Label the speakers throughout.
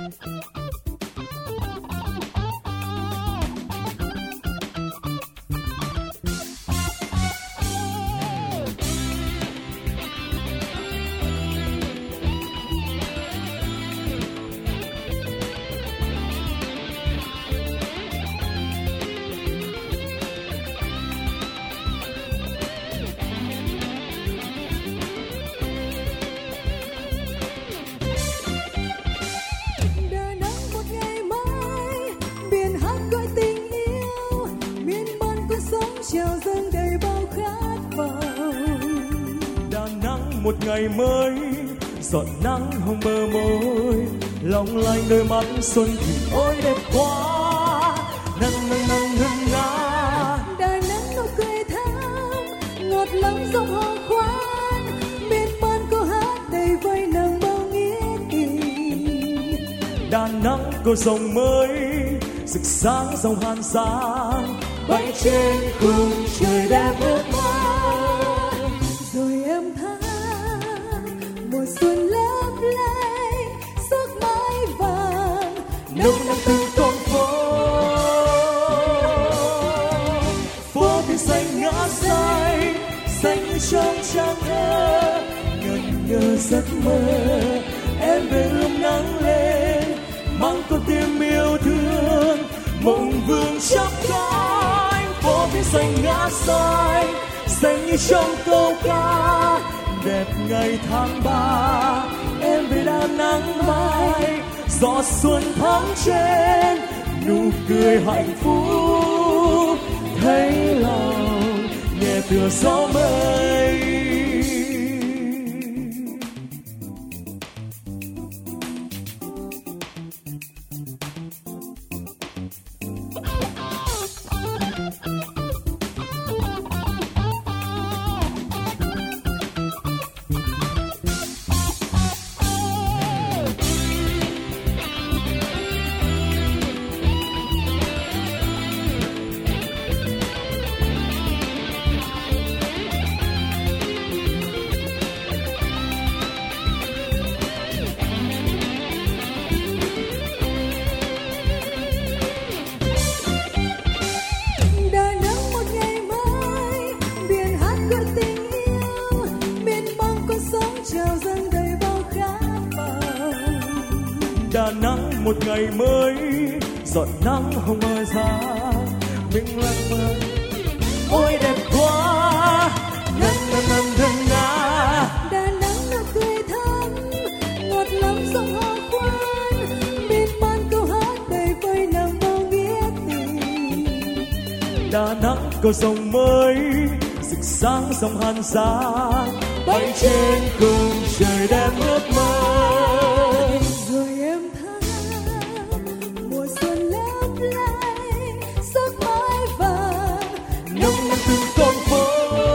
Speaker 1: Một ngày mới giọt nắng hồng bờ môi, long lanh đôi mắt xuân thì ôi đẹp quá. Nắng nắng nắng nắng nga,
Speaker 2: Đà Nẵng nụ cười thắm ngọt lắm giọng hò khoan, miền man câu hát đầy vơi nắng bao nghĩa tình.
Speaker 1: Đà Nẵng có dòng mới rực sáng dòng hàn sáng, bay trên khung trời đẹp ước mơ.
Speaker 2: Rồi em mùa xuân lấp lánh sắc mái vàng
Speaker 1: nồng nàn từng con phố, phố thì xanh ngã xanh xanh như trong trang thơ. Ngẩn ngơ giấc mơ em về ươm nắng lên, mang con tim yêu thương mộng vương chắp cánh. Phố thì xanh ngã xanh xanh như trong câu ca, đẹp ngày tháng 3 em về Đà Nẵng mai. Gió xuân thắm trên nụ cười hạnh phúc, thấy lòng nhẹ tựa gió mây. Đà Nẵng một ngày mới giọt nắng hồng mơ ra, mình lạc mơ ôi đẹp quá. Nắng nắng nắng nắng nga,
Speaker 2: Đà Nẵng nụ cười thắm ngọt lắm giọng hò khoan, miền man câu hát đầy vơi nắng bao nghĩa tình.
Speaker 1: Đà Nẵng có dòng mới rực sáng dòng hàn sáng, bay trên khung trời đẹp ước mơ.
Speaker 2: Rồi em mùa xuân lấp lánh sắc mái vàng
Speaker 1: nồng nàn từng con phố,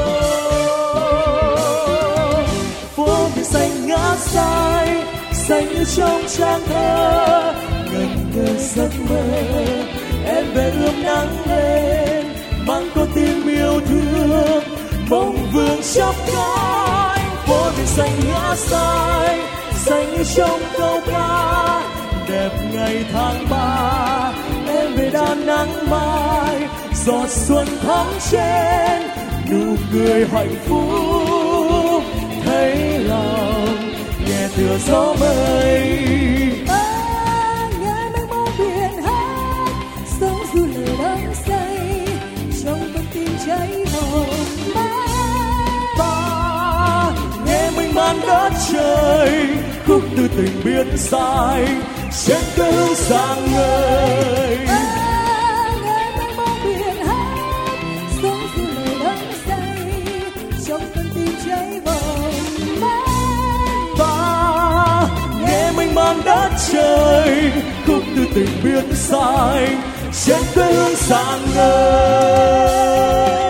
Speaker 1: phố thì xanh ngã xanh xanh như trong trang thơ. Ngẩn ngơ giấc mơ em về ươm nắng lên, mang con tim yêu thương mộng vương chắp cánh. Phố thì xanh ngã xanh xanh như trong câu ca, đẹp ngày tháng 3 em về Đà Nẵng mai. Giọt xuân thắm trên nụ cười hạnh phúc, thấy lòng nhẹ tựa gió mây.
Speaker 2: Nghe mênh mông biển hát sóng du lời đắm say trong con tim cháy hồng.
Speaker 1: Ta nghe mênh mang đất trời khúc từ tình biến dài trên quê hương sáng ngời.
Speaker 2: Nghe mênh mông biển hát sóng du lời đắm say trong con tim cháy bồng.
Speaker 1: Ta nghe mênh mang đất trời khúc từ tình biến dài trên quê hương sáng ngời.